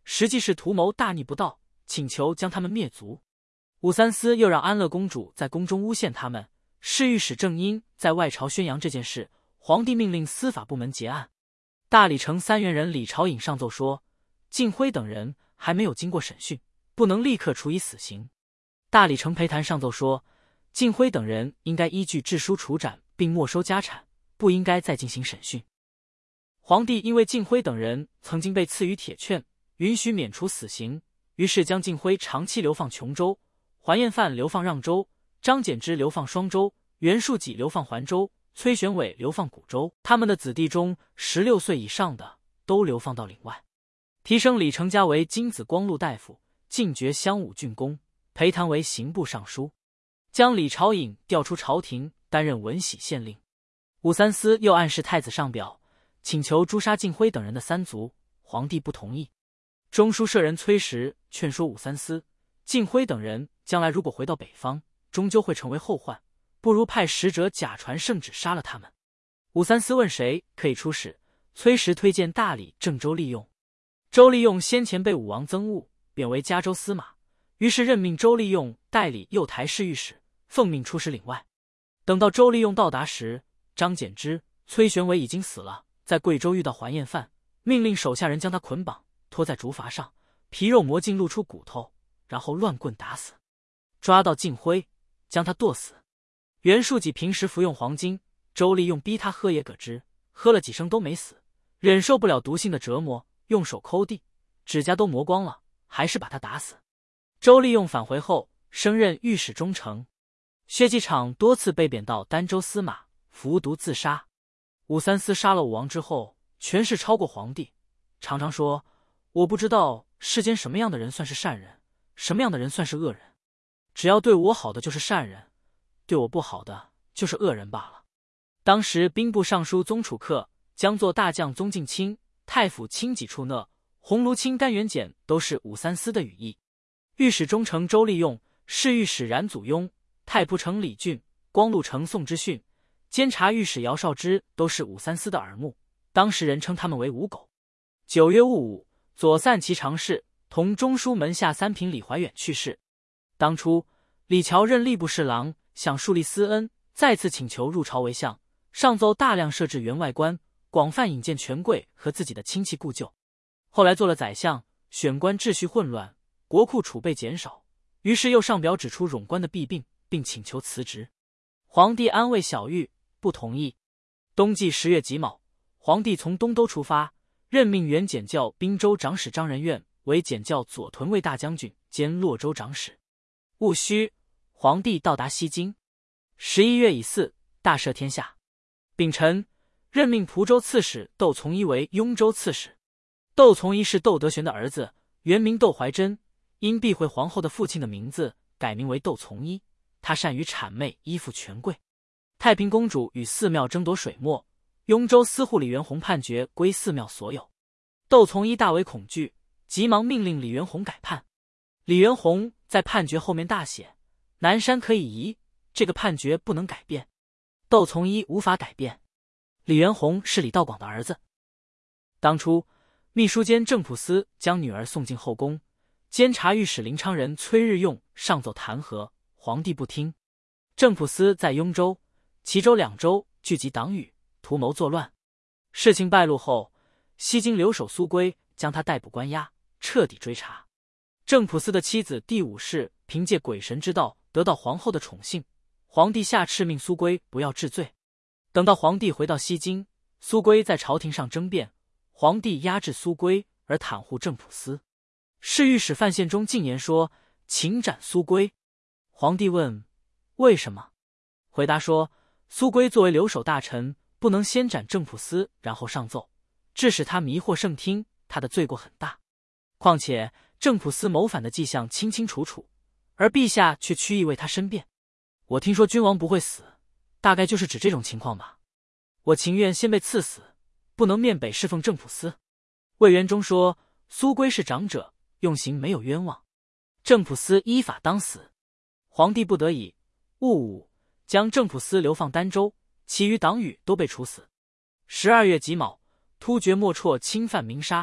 实际是图谋大逆不道，请求将他们灭族。武三思又让安乐公主在宫中诬陷他们，侍御史正因在外朝宣扬这件事，皇帝命令司法部门结案。大理城三原人李朝隐上奏说，敬辉等人还没有经过审讯，不能立刻处以死刑。大理城裴谭上奏说，敬辉等人应该依据制书处斩，并没收家产，不应该再进行审讯。皇帝因为敬辉等人曾经被赐予铁券，允许免除死刑，于是将敬辉长期流放琼州，桓彦范流放让州，张柬之流放双州，袁术己流放环州，崔玄伟流放古州。他们的子弟中十六岁以上的都流放到岭外。提升李成家为金子光禄大夫，进爵襄武郡公，裴谭为刑部尚书，将李朝隐调出朝廷，担任文喜县令。武三思又暗示太子上表，请求诛杀敬辉等人的三族，皇帝不同意。中书舍人崔实劝说武三思，敬辉等人将来如果回到北方，终究会成为后患，不如派使者假传圣旨杀了他们。武三思问谁可以出使，崔实推荐大理郑周利用。周利用先前被武王憎恶，贬为嘉州司马，于是任命周利用代理右台侍御史，奉命出使岭外。等到周利用到达时，张柬之、崔玄伟已经死了，在贵州遇到桓彦范，命令手下人将他捆绑，拖在竹筏上，皮肉磨尽露出骨头，然后乱棍打死。抓到敬辉，将他剁死。袁术己平时服用黄金，周利用逼他喝野葛汁，喝了几升都没死，忍受不了毒性的折磨，用手抠地，指甲都磨光了，还是把他打死。周利用返回后，升任御史中丞。薛继昶多次被贬到儋州司马，服毒自杀。武三思杀了武王之后，权势超过皇帝，常常说，我不知道世间什么样的人算是善人，什么样的人算是恶人，只要对我好的就是善人，对我不好的就是恶人罢了。当时兵部尚书宗楚客、将作大将宗敬卿、太府卿己处讷、鸿胪卿甘元简都是武三思的羽翼。御史中丞周利用、侍御史冉祖雍、太仆丞李俊、光禄丞宋之训、监察御史姚绍之都是武三思的耳目，当时人称他们为五狗。九月戊午，左散骑常侍、同中书门下三品李怀远去世。当初李峤任吏部侍郎，想树立私恩，再次请求入朝为相，上奏大量设置员外官，广泛引荐权贵和自己的亲戚故旧。后来做了宰相，选官秩序混乱，国库储备减少，于是又上表指出冗官的弊病，并请求辞职。皇帝安慰小玉，不同意。冬季十月己卯，皇帝从东都出发，任命原检校滨州长史张仁愿为检校左屯卫大将军兼洛州长史。戊戌，皇帝到达西京。十一月乙巳，大赦天下。丙辰，任命蒲州刺史窦从一为雍州刺史。窦从一是窦德玄的儿子，原名窦怀真，因避讳皇后的父亲的名字，改名为窦从一。他善于谄媚依附权贵。太平公主与寺庙争夺水墨，雍州司户李元宏判决归寺庙所有。窦从一大为恐惧，急忙命令李元宏改判。李元宏在判决后面大写：南山可以移，这个判决不能改变。窦从一无法改变。李元宏是李道广的儿子。当初秘书监郑普思将女儿送进后宫，监察御史林昌人崔日用上奏弹劾，皇帝不听。郑普思在雍州、齐州两州聚集党羽，图谋作乱。事情败露后，西京留守苏归将他逮捕关押，彻底追查。郑普思的妻子第五世凭借鬼神之道得到皇后的宠幸，皇帝下敕命苏归不要治罪。等到皇帝回到西京，苏归在朝廷上争辩，皇帝压制苏归而袒护郑普思。侍御史范宪忠进言说，请斩苏归。皇帝问为什么，回答说，苏归作为留守大臣，不能先斩郑普思然后上奏，致使他迷惑圣听，他的罪过很大。况且郑普思谋反的迹象清清楚楚，而陛下却屈意为他申辩。我听说君王不会死，大概就是指这种情况吧。我情愿先被赐死，不能面北侍奉郑普思。魏元忠说，苏归是长者，用刑没有冤枉，郑普思依法当死。皇帝不得已，戊午将郑普思流放儋州，其余党羽都被处死。十二月己卯，突厥莫啜侵犯鸣沙，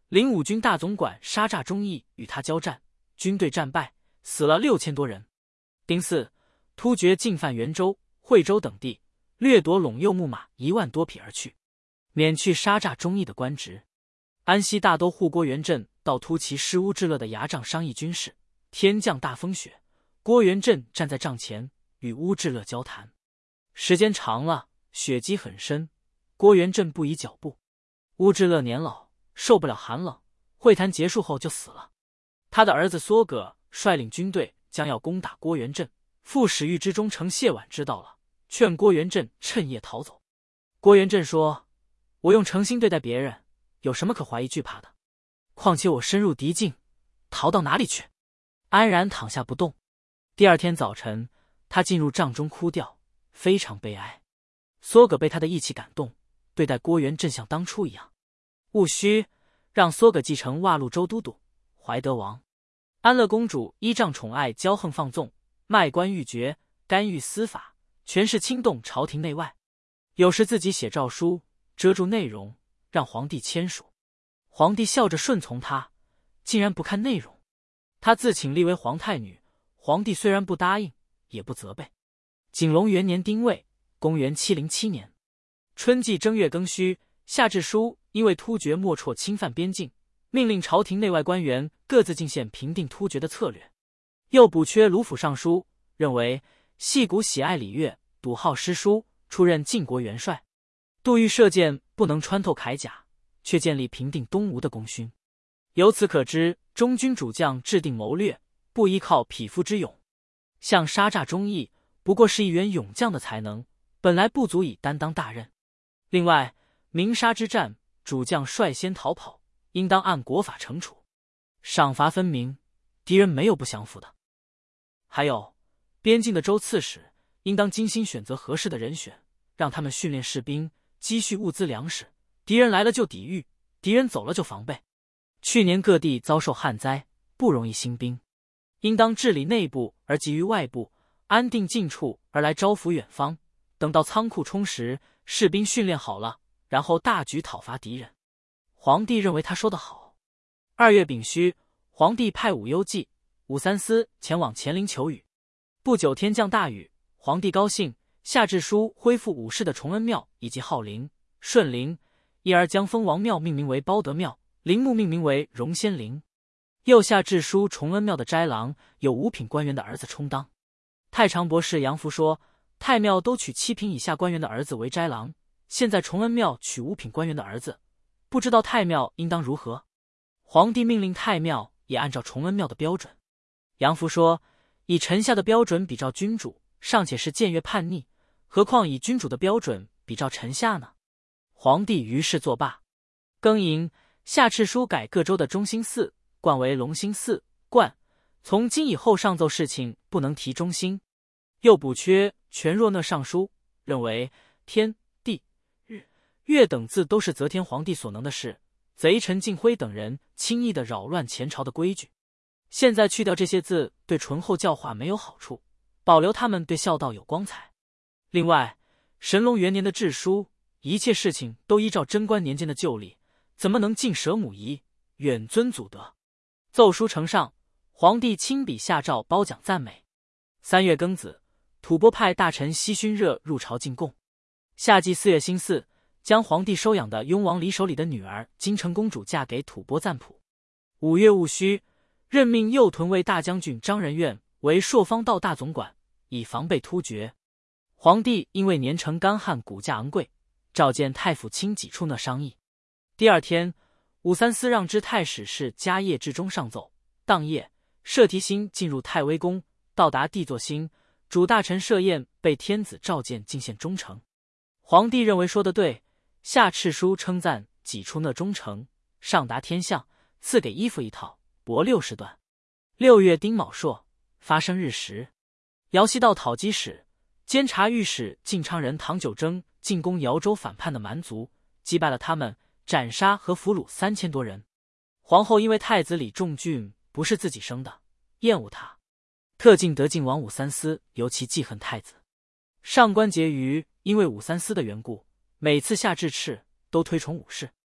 灵武军大总管沙诈忠义与他交战，军队战败，死了六千多人。丁巳，突厥进犯元州、惠州等地，掠夺陇右木马一万多匹而去，免去沙诈忠义的官职。安西大都护郭元振到突骑师乌智勒的牙帐商议军事，天降大风雪，郭元振站在帐前与乌智勒交谈。时间长了，雪积很深，郭元振不移脚步。乌智勒年老，受不了寒冷，会谈结束后就死了。他的儿子梭葛率领军队将要攻打郭元振，副使御之中丞谢婉知道了，劝郭元振趁夜逃走。郭元振说：“我用诚心对待别人，有什么可怀疑惧怕的？况且我深入敌境，逃到哪里去？”安然躺下不动。第二天早晨，他进入帐中哭掉，非常悲哀。梭葛被他的义气感动，对待郭元振像当初一样。戊戌，让梭葛继承瓦路州都督、怀德王。安乐公主依仗宠爱骄横放纵，卖官鬻爵，干预司法，权势轻动朝廷内外。有时自己写诏书，遮住内容，让皇帝签署。皇帝笑着顺从他，竟然不看内容。他自请立为皇太女，皇帝虽然不答应，也不责备。景隆元年丁未，公元七零七年春季正月庚戌，下制书因为突厥莫辍侵犯边境，命令朝廷内外官员各自进献平定突厥的策略。又补缺卢府尚书，认为戏谷喜爱礼乐，笃好诗书，出任晋国元帅。杜预射箭不能穿透铠甲，却建立平定东吴的功勋。由此可知，中军主将制定谋略，不依靠匹夫之勇。像沙诈忠义，不过是一员勇将的才能，本来不足以担当大任。另外，鸣沙之战，主将率先逃跑，应当按国法惩处，赏罚分明，敌人没有不降服的。还有，边境的州刺史应当精心选择合适的人选，让他们训练士兵，积蓄物资粮食，敌人来了就抵御，敌人走了就防备。去年各地遭受旱灾，不容易兴兵，应当治理内部而急于外部，安定近处而来招抚远方。等到仓库充实，士兵训练好了，然后大举讨伐敌人。皇帝认为他说得好。二月丙戌，皇帝派武攸暨、武三思前往乾陵求雨。不久天降大雨，皇帝高兴，下制书恢复武氏的崇恩庙以及浩陵、顺陵，因而将封王庙命名为褒德庙，陵墓命名为荣仙陵。又下制书崇恩庙的斋郎有五品官员的儿子充当。太常博士杨福说，太庙都取七品以下官员的儿子为斋郎，现在崇恩庙取五品官员的儿子，不知道太庙应当如何？皇帝命令太庙也按照崇恩庙的标准。杨福说，以臣下的标准比照君主，尚且是僭越叛逆，何况以君主的标准比照臣下呢？皇帝于是作罢。庚寅，下敕书改各州的中兴寺冠为隆兴寺，冠从今以后上奏事情不能提中兴。又补缺全若讷尚书，认为天、地、日、月等字都是则天皇帝所能的事，贼臣敬辉等人轻易地扰乱前朝的规矩。现在去掉这些字，对醇厚教化没有好处，保留他们对孝道有光彩。另外，神龙元年的制书，一切事情都依照贞观年间的旧例，怎么能尽舍母仪，远尊祖德？奏书呈上，皇帝亲笔下诏褒奖赞美。三月庚子，吐蕃派大臣西熏热入朝进贡。夏季四月辛巳，将皇帝收养的雍王李守礼的女儿金城公主嫁给吐蕃赞普。五月戊戌，任命右屯卫大将军张仁愿为朔方道大总管，以防备突厥。皇帝因为年成干旱，谷价昂贵，召见太府卿己处讷商议。第二天，武三思让知太史事迦叶至中上奏。当夜，摄提辛进入太微宫，到达帝座星，主大臣设宴，被天子召见进献忠诚。皇帝认为说得对，下敕书称赞己处讷忠诚，上达天象，赐给衣服一套，帛六十段。六月丁卯朔，发生日食。姚西道讨击使、监察御史晋昌人唐九征进攻姚州反叛的蛮族，击败了他们，斩杀和俘虏三千多人。皇后因为太子李仲俊不是自己生的，厌恶他，特进德晋王武三思，尤其记恨太子。上官婕妤因为武三思的缘故，每次下制敕都推崇武氏。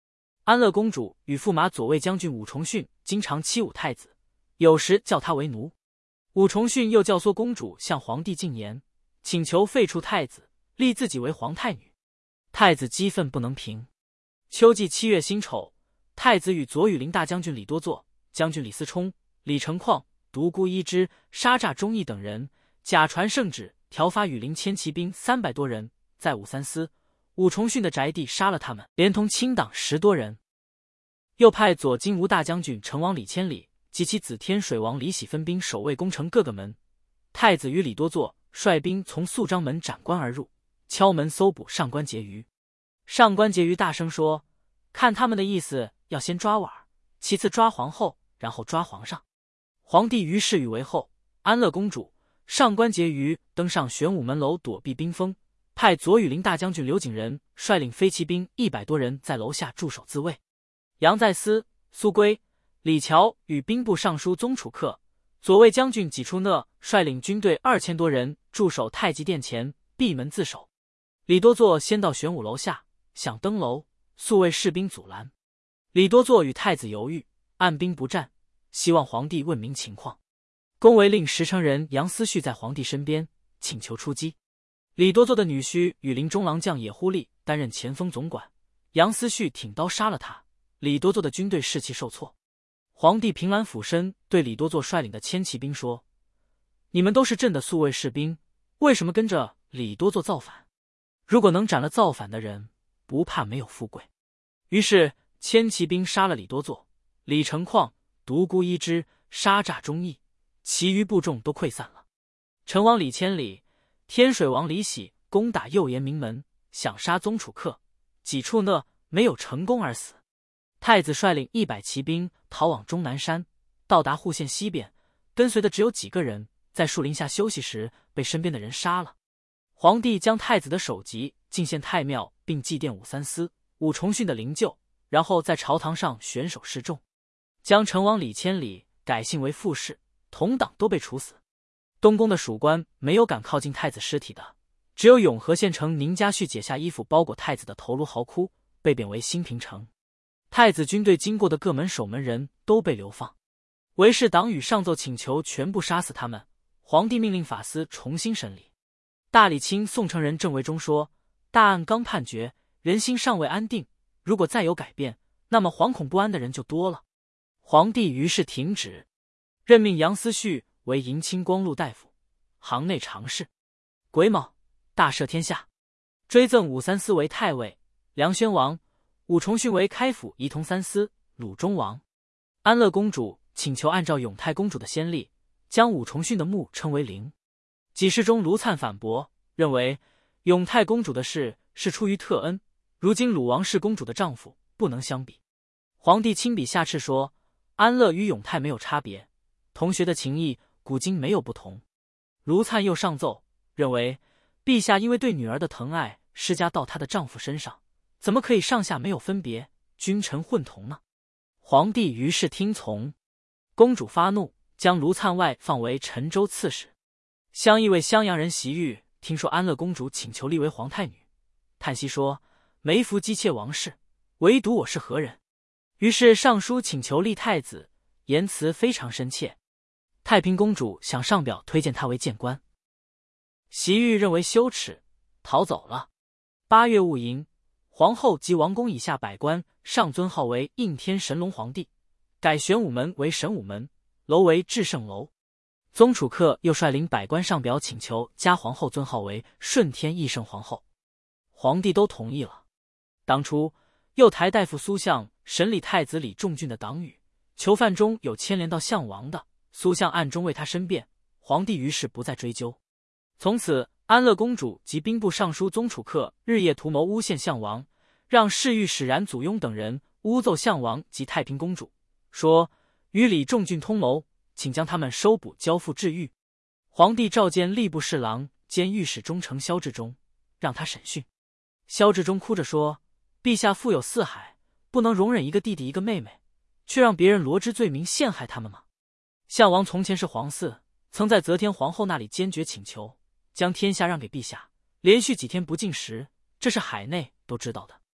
安乐公主与驸马左卫将军武重训经常欺侮太子，有时叫他为奴。武重训又教唆公主向皇帝进言，请求废黜太子，立自己为皇太女。太子激愤不能平。秋季七月辛丑，太子与左羽林大将军李多作、将军李思冲、李成况、独孤一之、沙诈忠义等人假传圣旨，调发羽林千骑兵三百多人，在武三思、武重训的宅地杀了他们，连同亲党十多人。又派左金吾大将军成王李千里及其子天水王李喜分兵守卫攻城各个门。太子与李多作率兵从肃章门斩关而入，敲门搜捕上官婕妤。上官婕妤大声说：“看他们的意思，要先抓婉儿，其次抓皇后，然后抓皇上。”皇帝于是与为后。安乐公主、上官婕妤登上玄武门楼躲避兵锋，派左羽林大将军刘景仁率领飞骑兵一百多人在楼下驻守自卫。杨再思、苏圭、李峤与兵部尚书宗楚客、左卫将军己处讷率领军队二千多人驻守太极殿前，闭门自守。李多作先到玄武楼下，想登楼，素卫士兵阻拦。李多作与太子犹豫，按兵不战，希望皇帝问明情况。宫闱令石城人杨思绪在皇帝身边，请求出击。李多作的女婿羽林中郎将野忽利担任前锋总管，杨思绪挺刀杀了他。李多作的军队士气受挫。皇帝凭栏俯身对李多作率领的千骑兵说：“你们都是朕的宿卫士兵，为什么跟着李多作造反？如果能斩了造反的人，不怕没有富贵。”于是千骑兵杀了李多作、李成况、独孤一之、沙诈忠义，其余部众都溃散了。成王李千里、天水王李喜攻打右岩明门，想杀宗楚客、己处讷，没有成功而死。太子率领一百骑兵逃往终南山，到达户县西边，跟随的只有几个人，在树林下休息时被身边的人杀了。皇帝将太子的首级进献太庙，并祭奠武三思、武重训的灵柩，然后在朝堂上选手示众，将成王李千里改姓为副氏，同党都被处死。东宫的属官没有敢靠近太子尸体的，只有永和县城宁家旭解下衣服包裹太子的头颅嚎哭，被贬为新平城。太子军队经过的各门守门人都被流放。韦氏党羽上奏请求全部杀死他们，皇帝命令法司重新审理。大理卿宋城人郑维忠说：“大案刚判决，人心尚未安定，如果再有改变，那么惶恐不安的人就多了。”皇帝于是停止，任命杨思绪为迎亲光禄大夫、行内常侍。癸卯，大赦天下，追赠武三思为太尉、梁宣王，武重训为开府仪同三司、鲁中王。安乐公主请求按照永泰公主的先例，将武重训的墓称为陵。给事中卢粲反驳，认为永泰公主的事是出于特恩，如今鲁王是公主的丈夫，不能相比。皇帝亲笔下敕说，安乐与永泰没有差别，同学的情谊古今没有不同。卢粲又上奏，认为陛下因为对女儿的疼爱施加到她的丈夫身上，怎么可以上下没有分别，君臣混同呢？皇帝于是听从。公主发怒，将卢粲外放为陈州刺史。襄邑卫襄阳人袭玉听说安乐公主请求立为皇太女，叹息说：“梅服姬妾王氏，唯独我是何人？”于是上书请求立太子，言辞非常深切。太平公主想上表推荐他为谏官，袭玉认为羞耻，逃走了。八月戊寅，皇后及王宫以下百官上尊号为应天神龙皇帝，改玄武门为神武门，楼为至圣楼。宗楚客又率领百官上表请求加皇后尊号为顺天义圣皇后，皇帝都同意了。当初右台大夫苏相审理太子李仲俊的党羽，囚犯中有牵连到项王的，苏相暗中为他申辩，皇帝于是不再追究。从此安乐公主及兵部尚书宗楚客日夜图谋诬陷项王，让侍御史冉祖雍等人诬奏项王及太平公主，说与李仲俊通谋，请将他们收捕交付治狱。皇帝召见吏部侍郎兼御史中丞萧志忠，让他审讯。萧志忠哭着说：“陛下富有四海，不能容忍一个弟弟一个妹妹，却让别人罗织罪名陷害他们吗？项王从前是皇嗣，曾在则天皇后那里坚决请求将天下让给陛下，连续几天不进食，这是海内都知道的。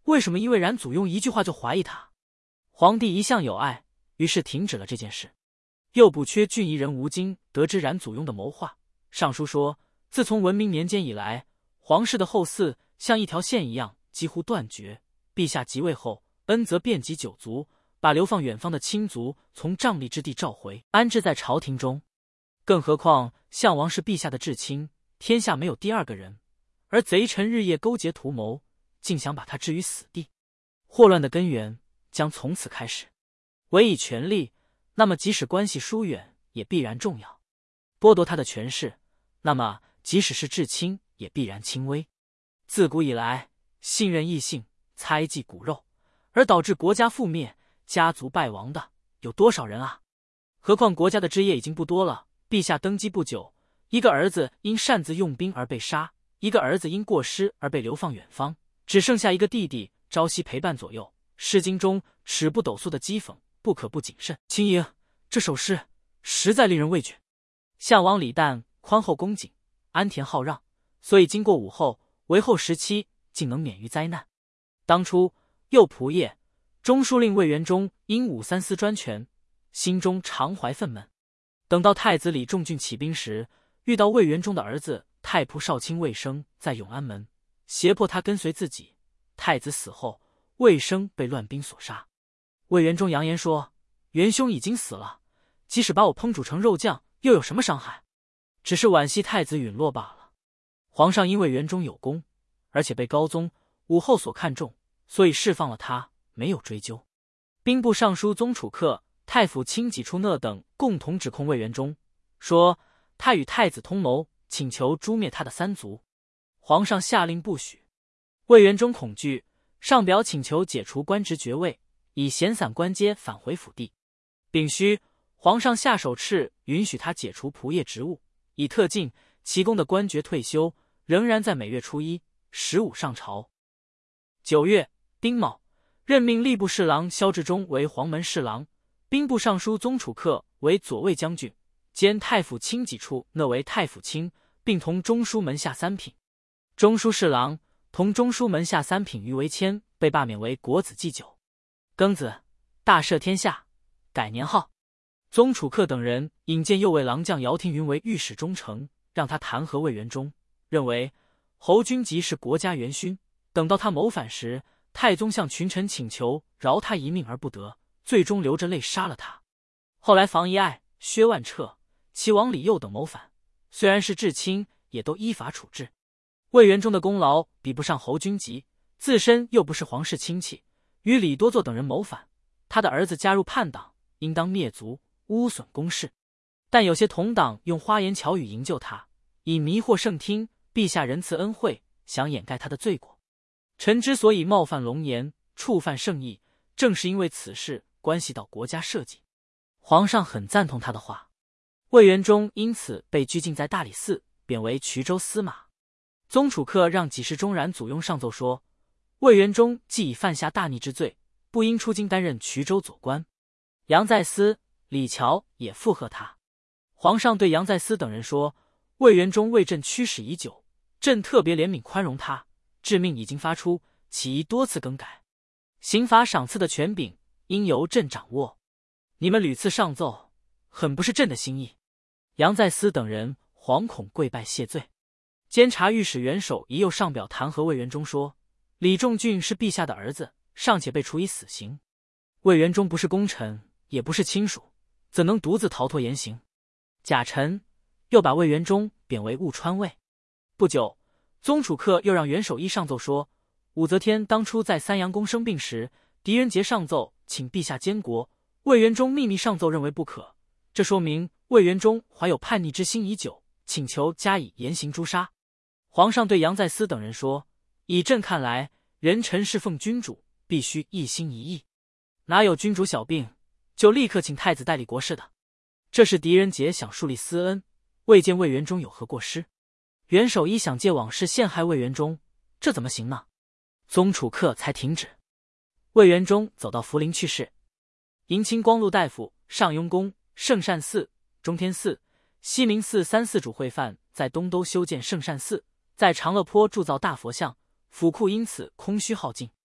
为什么因为冉祖雍一句话就怀疑他？皇帝一向有爱，于是停止了这件事。右补阙郡夷人吴京得知冉祖雍的谋划，上书说，自从文明年间以来，皇室的后嗣像一条线一样几乎断绝。陛下即位后，恩泽遍及九族，把流放远方的亲族从瘴疠之地召回，安置在朝廷中。更何况项王是陛下的至亲，天下没有第二个人，而贼臣日夜勾结图谋，竟想把他置于死地。祸乱的根源将从此开始。唯以权力，那么即使关系疏远也必然重要；剥夺他的权势，那么即使是至亲也必然轻微。自古以来，信任异性，猜忌骨肉，而导致国家覆灭、家族败亡的有多少人啊？何况国家的枝叶已经不多了。陛下登基不久，一个儿子因擅自用兵而被杀，一个儿子因过失而被流放远方，只剩下一个弟弟朝夕陪伴左右。诗经中尺不斗粟的讥讽，不可不谨慎。秦莹，这首诗实在令人畏惧。项王李旦宽厚恭谨，安恬好让，所以经过武后、韦后时期，竟能免于灾难。当初右仆射、中书令魏元忠因武三思专权，心中常怀愤懑。等到太子李仲俊起兵时，遇到魏元忠的儿子太仆少卿魏生在永安门，胁迫他跟随自己。太子死后，魏生被乱兵所杀。魏元忠扬言说，元兄已经死了，即使把我烹煮成肉酱，又有什么伤害？只是惋惜太子陨落罢了。皇上因为元忠有功，而且被高宗、武后所看重，所以释放了他，没有追究。兵部尚书宗楚客、太府卿己处讷等共同指控魏元忠，说他与太子通谋，请求诛灭他的三族。皇上下令不许。魏元忠恐惧，上表请求解除官职爵位，以闲散官阶返回府地。丙戌，皇上下手敕允许他解除仆射职务，以特进其功的官爵退休，仍然在每月初一、十五上朝。九月丁卯，任命吏部侍郎萧志忠为黄门侍郎，兵部尚书宗楚客为左卫将军，兼太府卿己处讷为太府卿，并同中书门下三品。中书侍郎同中书门下三品于维谦被罢免为国子祭酒。庚子，大赦天下，改年号。宗楚客等人引荐右卫郎将姚廷云为御史中丞，让他弹劾魏元忠，认为侯君集是国家元勋，等到他谋反时，太宗向群臣请求饶他一命而不得，最终流着泪杀了他。后来房遗爱、薛万彻、齐王李佑等谋反，虽然是至亲，也都依法处置。魏元忠的功劳比不上侯君集，自身又不是皇室亲戚，与李多作等人谋反，他的儿子加入叛党，应当灭族，污损公室。但有些同党用花言巧语营救他，以迷惑圣听陛下仁慈恩惠，想掩盖他的罪过。臣之所以冒犯龙颜，触犯圣意，正是因为此事关系到国家社稷。皇上很赞同他的话。魏元忠因此被拘禁在大理寺，贬为衢州司马。宗楚客让给事中冉祖雍上奏说，魏元忠既已犯下大逆之罪，不应出京担任衢州左官。杨再思、李峤也附和他。皇上对杨再思等人说，魏元忠为朕驱使已久，朕特别怜悯宽容他，制命已经发出，岂宜多次更改？刑罚赏赐的权柄应由朕掌握，你们屡次上奏，很不是朕的心意。杨再思等人惶恐跪拜谢罪。监察御史元首一又上表弹劾魏元忠说，李仲俊是陛下的儿子，尚且被处以死刑，魏元忠不是功臣，也不是亲属，怎能独自逃脱严刑？甲辰，又把魏元忠贬为务川尉。不久，宗楚客又让元首一上奏说，武则天当初在三阳宫生病时，狄仁杰上奏请陛下监国，魏元忠秘密上奏认为不可，这说明魏元忠怀有叛逆之心已久，请求加以严刑诛杀。皇上对杨再思等人说，以朕看来，人臣侍奉君主，必须一心一意，哪有君主小病就立刻请太子代理国事的？这是狄仁杰想树立私恩，未见魏元忠有何过失。元首一想借往事陷害魏元忠，这怎么行呢？宗楚客才停止。魏元忠走到福陵去世，迎亲光禄大夫、上雍宫、圣善寺、中天寺、西明寺三寺主会范在东都修建圣善寺，在长乐坡铸造大佛像，府库因此空虚耗尽。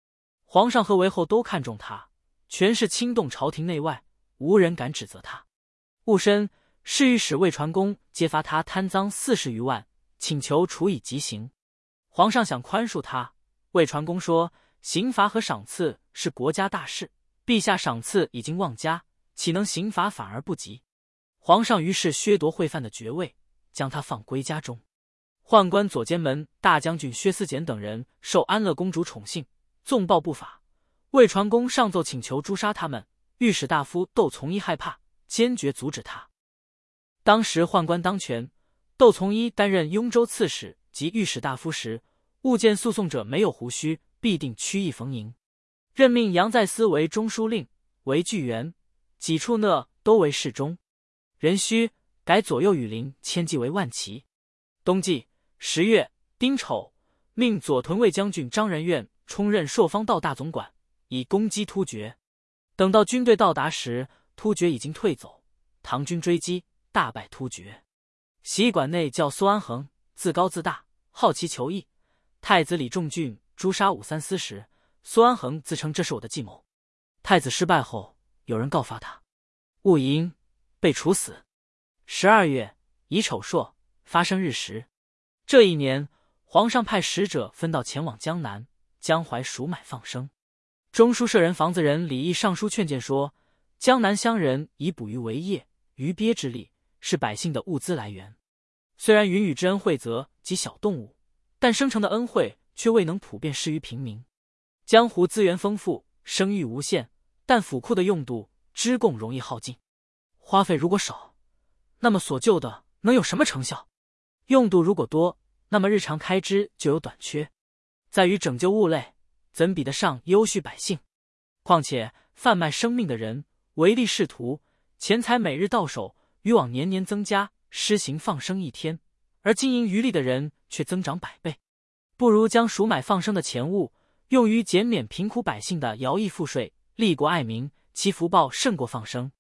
皇上和韦后都看重他，权势轻动朝廷内外，无人敢指责他。戊申，侍御史魏传公揭发他贪赃四十余万，请求处以极刑。皇上想宽恕他，魏传公说：“刑罚和赏赐是国家大事，陛下赏赐已经忘加，岂能刑罚反而不及？”皇上于是削夺会犯的爵位，将他放归家中。宦官左监门大将军薛思简等人受安乐公主宠幸，纵暴不法。魏传公上奏请求诛杀他们，御史大夫窦从一害怕，坚决阻止他。当时宦官当权，窦从一担任雍州刺史及御史大夫时，物见诉讼者没有胡须，必定曲意逢迎。任命杨再思为中书令，为巨源，几处讷都为侍中。壬戌，改左右羽林迁记为万骑。冬季十月丁丑，命左屯卫将军张仁愿充任朔方道大总管，以攻击突厥。等到军队到达时，突厥已经退走，唐军追击，大败突厥。习馆内叫苏安衡，自高自大，好奇求异。太子李仲俊诛杀武三思时，苏安衡自称这是我的计谋。太子失败后，有人告发他，戊寅，被处死。十二月乙丑朔，发生日食。这一年，皇上派使者分道前往江南，江淮赎买放生。中书舍人房子人李毅上书劝谏说，江南乡人以捕鱼为业，鱼鳖之利是百姓的物资来源。虽然云雨之恩惠泽及小动物，但生成的恩惠却未能普遍施于平民。江湖资源丰富，生育无限，但府库的用度支贡容易耗尽。花费如果少，那么所救的能有什么成效？用度如果多，那么日常开支就有短缺。在于拯救物类，怎比得上优恤百姓？况且贩卖生命的人唯利是图，钱财每日到手，余往年年增加，施行放生一天，而经营渔利的人却增长百倍。不如将赎买放生的钱物用于减免贫苦百姓的徭役赋税，利国爱民，其福报胜过放生。